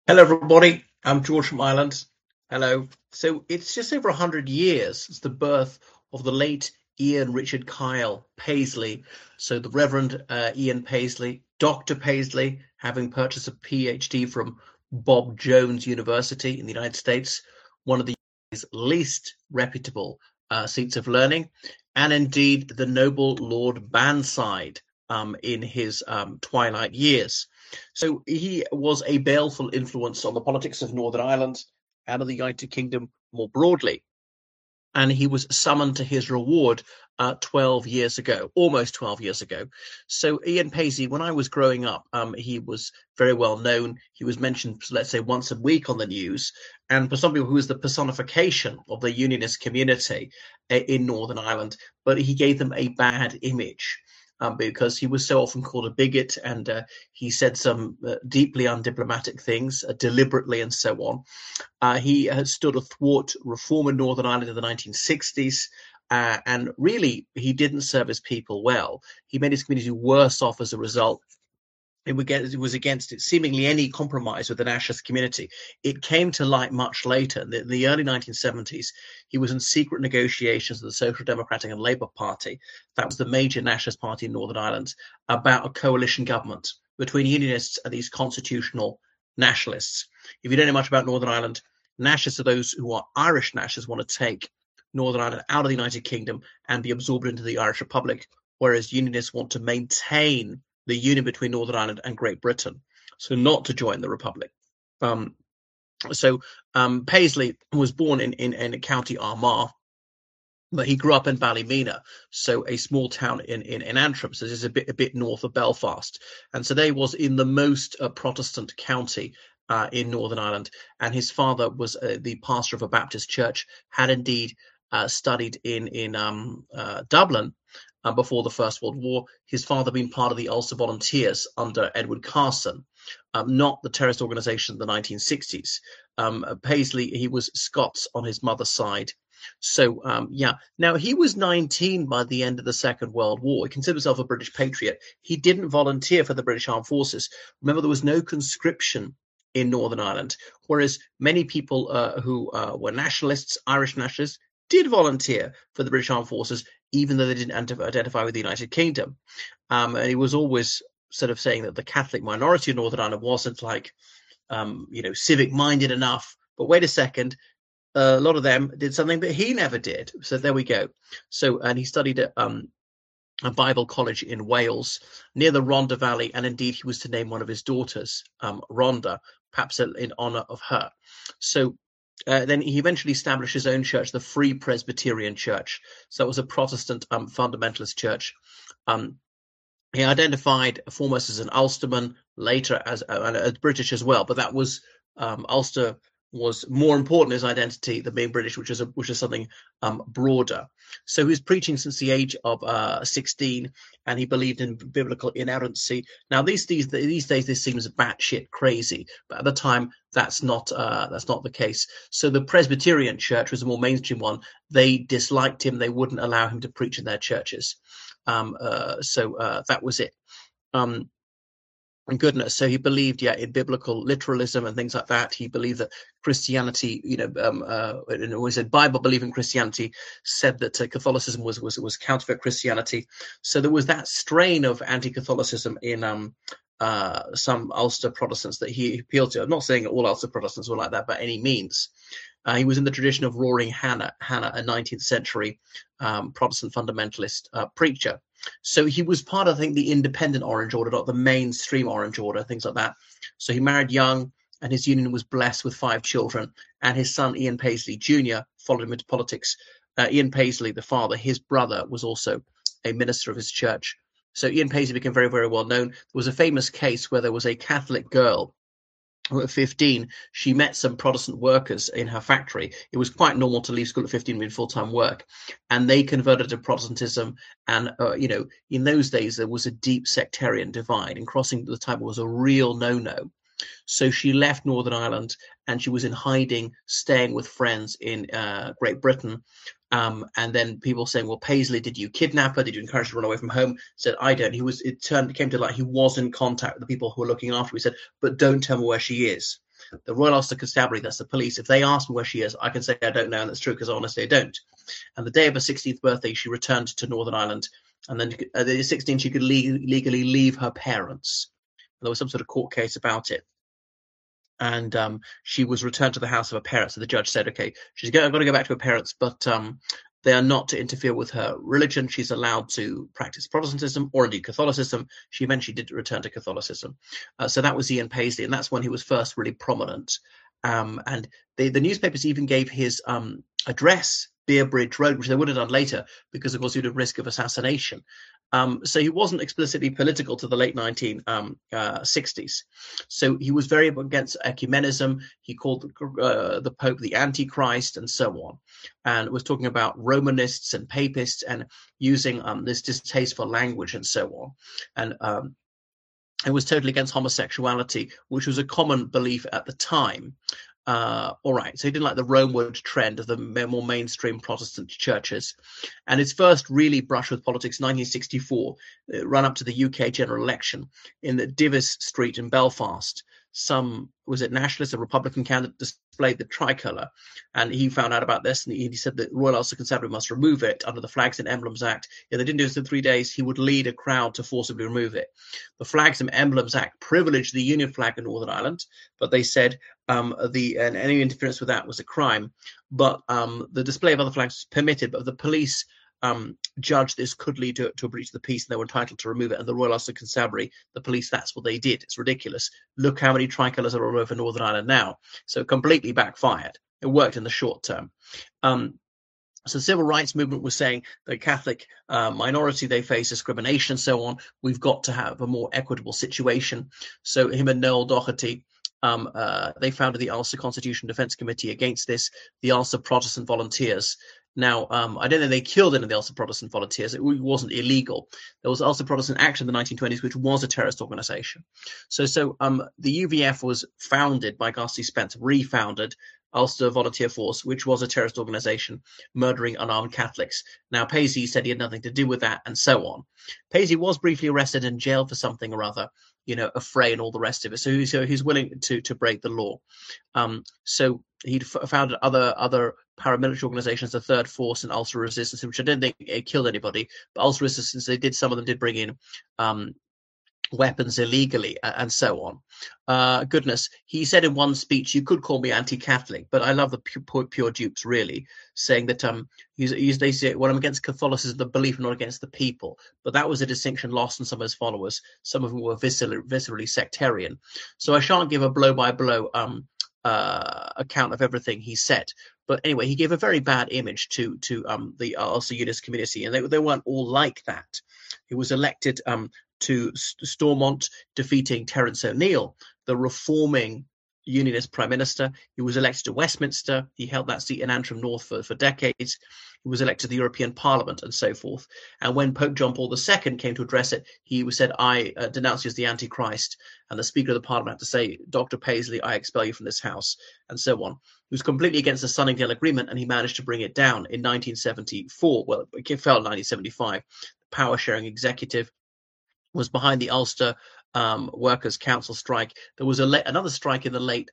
Hello, everybody. I'm George from Ireland. Hello. So it's just over 100 years since the birth of the late Ian Richard Kyle Paisley. So the Reverend Ian Paisley, Dr. Paisley, having purchased a PhD from Bob Jones University in the United States, one of the UK's least reputable seats of learning, and indeed the noble Lord Bandside in his twilight years. So he was a baleful influence on the politics of Northern Ireland and of the United Kingdom more broadly. And he was summoned to his reward 12 years ago, almost 12 years ago. So Ian Paisley, when I was growing up, he was very well known. He was mentioned, let's say, once a week on the news. And for some people, he was the personification of the unionist community in Northern Ireland, but he gave them a bad image. Because he was so often called a bigot, and he said some deeply undiplomatic things deliberately and so on. He has stood athwart reform in Northern Ireland in the 1960s, and really he didn't serve his people well. He made his community worse off as a result. It was against it, seemingly any compromise with the nationalist community. It came to light much later. In the early 1970s, he was in secret negotiations with the Social Democratic and Labour Party. That was the major nationalist party in Northern Ireland, about a coalition government between unionists and these constitutional nationalists. If you don't know much about Northern Ireland, nationalists are those who are Irish nationalists, want to take Northern Ireland out of the United Kingdom and be absorbed into the Irish Republic, whereas unionists want to maintain the union between Northern Ireland and Great Britain, so not to join the Republic. Paisley was born in County Armagh, but he grew up in Ballymena, so a small town in Antrim, so this is a bit north of Belfast. And so they was in the most Protestant county in Northern Ireland, and his father was the pastor of a Baptist church, had indeed studied in Dublin, before the First World War. His father being part of the Ulster Volunteers under Edward Carson, not the terrorist organisation of the 1960s. Paisley, he was Scots on his mother's side. So, Now, he was 19 by the end of the Second World War. He considered himself a British patriot. He didn't volunteer for the British Armed Forces. Remember, there was no conscription in Northern Ireland, whereas many people who were nationalists, Irish nationalists, did volunteer for the British Armed Forces, even though they didn't identify with the United Kingdom. And he was always sort of saying that the Catholic minority of Northern Ireland wasn't civic-minded enough. But wait a second, a lot of them did something that he never did. So there we go. So, and he studied at a Bible college in Wales near the Rhondda Valley, and indeed he was to name one of his daughters Rhondda, perhaps in honor of her. So then he eventually established his own church, the Free Presbyterian Church. So it was a Protestant fundamentalist church. He identified foremost as an Ulsterman, later as British as well, but that was Ulster was more important as identity than being British, which is something broader. So he was preaching since the age of 16, and he believed in biblical inerrancy. Now these days this seems batshit crazy, but at the time that's not the case. So the Presbyterian Church was a more mainstream one. They disliked him; they wouldn't allow him to preach in their churches. That was it. And goodness, so he believed, in biblical literalism and things like that. He believed that Christianity, he said Bible-believing Christianity said that Catholicism was counterfeit Christianity. So there was that strain of anti-Catholicism in some Ulster Protestants that he appealed to. I'm not saying all Ulster Protestants were like that by any means. He was in the tradition of Roaring Hannah, a 19th century Protestant fundamentalist preacher. So he was part of, I think, the independent Orange Order, not the mainstream Orange Order, things like that. So he married young, and his union was blessed with 5 children. And his son, Ian Paisley Jr., followed him into politics. Ian Paisley, the father, his brother, was also a minister of his church. So Ian Paisley became very, very well known. There was a famous case where there was a Catholic girl who at 15, she met some Protestant workers in her factory. It was quite normal to leave school at 15 with full-time work, and they converted to Protestantism. And in those days there was a deep sectarian divide, and crossing the table was a real no-no. So she left Northern Ireland, and she was in hiding, staying with friends in Great Britain. And then people saying, well, Paisley, did you kidnap her? Did you encourage her to run away from home? Said, I don't. It came to light he was in contact with the people who were looking after her. He said, but don't tell me where she is. The Royal Ulster Constabulary, that's the police, if they ask me where she is, I can say I don't know, and that's true because honestly I don't. And the day of her 16th birthday, she returned to Northern Ireland, and then at the 16th she could legally leave her parents. There was some sort of court case about it. And she was returned to the house of her parents. So the judge said, okay, she's got to go back to her parents, but they are not to interfere with her religion. She's allowed to practice Protestantism or indeed Catholicism. She eventually did return to Catholicism. So that was Ian Paisley, and that's when he was first really prominent. And the newspapers even gave his address, Beerbridge Road, which they would have done later, because of course he would have risk of assassination. So he wasn't explicitly political to the late 1960s. So he was very against ecumenism. He called the Pope the Antichrist and so on, and was talking about Romanists and Papists and using this distasteful language and so on. And it was totally against homosexuality, which was a common belief at the time. All right, so he didn't like the Romeward trend of the more mainstream Protestant churches. And his first really brush with politics, 1964, run up to the UK general election in the Divis Street in Belfast. Some, was it nationalist, a Republican candidate displayed the tricolour, and he found out about this, and he said that Royal Ulster Constabulary must remove it under the Flags and Emblems Act. If they didn't do this in 3 days, he would lead a crowd to forcibly remove it. The Flags and Emblems Act privileged the Union flag in Northern Ireland, but they said and any interference with that was a crime. But the display of other flags was permitted, but the police judged this could lead to a breach of the peace, and they were entitled to remove it. And the Royal Ulster Constabulary, the police, that's what they did. It's ridiculous. Look how many tricolours are all over Northern Ireland now. So it completely backfired. It worked in the short term. So the civil rights movement was saying the Catholic minority, they face discrimination and so on. We've got to have a more equitable situation. So him and Noel Doherty, they founded the Ulster Constitution Defence Committee against this, the Ulster Protestant Volunteers. Now, I don't think they killed any of the Ulster Protestant Volunteers. It wasn't illegal. There was Ulster Protestant Action in the 1920s, which was a terrorist organisation. So the UVF was founded by Gusty Spence, refounded Ulster Volunteer Force, which was a terrorist organisation murdering unarmed Catholics. Now, Paisley said he had nothing to do with that, and so on. Paisley was briefly arrested and jailed for something or other, a fray and all the rest of it. So he's willing to break the law. So he'd founded other paramilitary organizations, the Third Force and Ulster Resistance, which I don't think it killed anybody, but Ulster Resistance, some of them did bring in weapons illegally and so on. Goodness, he said in one speech, you could call me anti-Catholic, but I love the pure dupes, really, saying that they say, well, I'm against Catholicism, the belief, not against the people. But that was a distinction lost on some of his followers, some of whom were viscerally sectarian. So I shan't give a blow-by-blow account of everything he said. But anyway, he gave a very bad image to the Ulster Unionist community, and they weren't all like that. He was elected to Stormont, defeating Terence O'Neill, the reforming Unionist Prime Minister. He was elected to Westminster. He held that seat in Antrim North for decades. He was elected to the European Parliament and so forth. And when Pope John Paul II came to address it, he said, I denounce you as the Antichrist. And the Speaker of the Parliament had to say, Dr. Paisley, I expel you from this house, and so on. He was completely against the Sunningdale Agreement, and he managed to bring it down in 1974. Well, it fell in 1975. The power-sharing executive was behind the Ulster Workers' Council strike. There was another strike in the late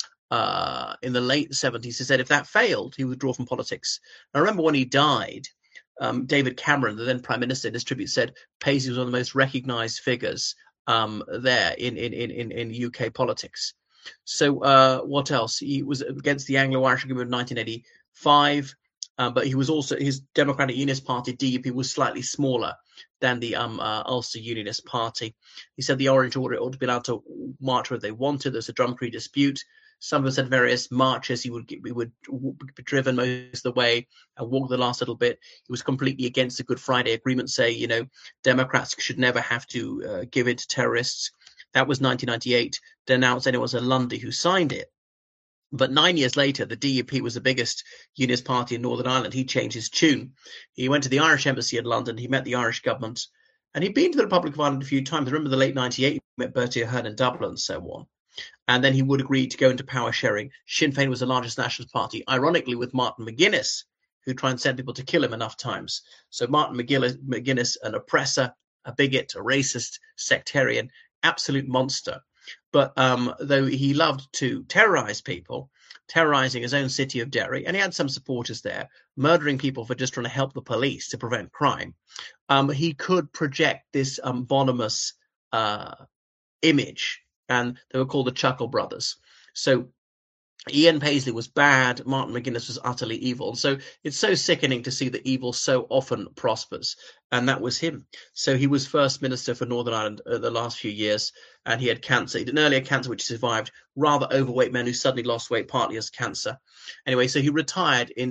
70s. He said if that failed, he would withdraw from politics. I remember when he died, David Cameron, the then Prime Minister, in his tribute said Paisley was one of the most recognised figures there in UK politics. So what else? He was against the Anglo-Irish Agreement of 1985. But he was also, his Democratic Unionist Party, DUP, was slightly smaller than the Ulster Unionist Party. He said the Orange Order ought to be allowed to march where they wanted. There's a Drumcree dispute. Some of us had various marches. He would be driven most of the way and walk the last little bit. He was completely against the Good Friday Agreement, say, Democrats should never have to give in to terrorists. That was 1998. Denounced anyone as a Lundy who signed it. But 9 years later, the DUP was the biggest unionist party in Northern Ireland. He changed his tune. He went to the Irish Embassy in London. He met the Irish government. And he'd been to the Republic of Ireland a few times. I remember the late 98, he met Bertie Ahern in Dublin and so on. And then he would agree to go into power sharing. Sinn Féin was the largest nationalist party, ironically with Martin McGuinness, who tried and send people to kill him enough times. So Martin McGuinness, an oppressor, a bigot, a racist, sectarian, absolute monster. But though he loved to terrorize people, terrorizing his own city of Derry, and he had some supporters there, murdering people for just trying to help the police to prevent crime, he could project this bonhomous image, and they were called the Chuckle Brothers. So Ian Paisley was bad, Martin McGuinness was utterly evil. So it's so sickening to see that evil so often prospers, and that was him. So he was First Minister for Northern Ireland the last few years, and he had cancer. He had an earlier cancer which survived, rather overweight men who suddenly lost weight partly as cancer. Anyway, so he retired in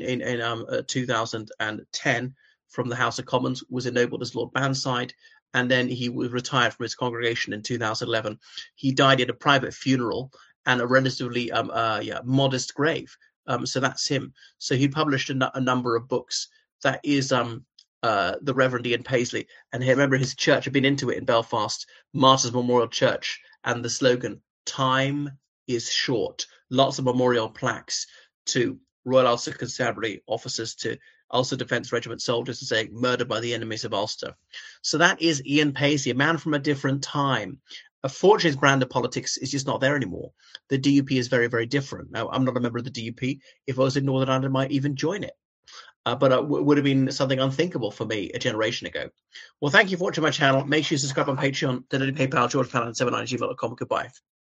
2010 from the House of Commons, was ennobled as Lord Bandside, and then he was retired from his congregation in 2011. He died at a private funeral and a relatively modest grave. So that's him. So he published a number of books. That is the Reverend Ian Paisley. And remember, his church had been into it in Belfast, Martyrs Memorial Church, and the slogan, "Time is short." Lots of memorial plaques to Royal Ulster Constabulary officers, to Ulster Defence Regiment soldiers, to say, "Murdered by the enemies of Ulster." So that is Ian Paisley, a man from a different time. Unfortunately, his brand of politics is just not there anymore. The DUP is very, very different. Now, I'm not a member of the DUP. If I was in Northern Ireland, I might even join it. But it would have been something unthinkable for me a generation ago. Well, thank you for watching my channel. Make sure you subscribe on Patreon, donate to PayPal, georgepalin7@gmail.com. Goodbye.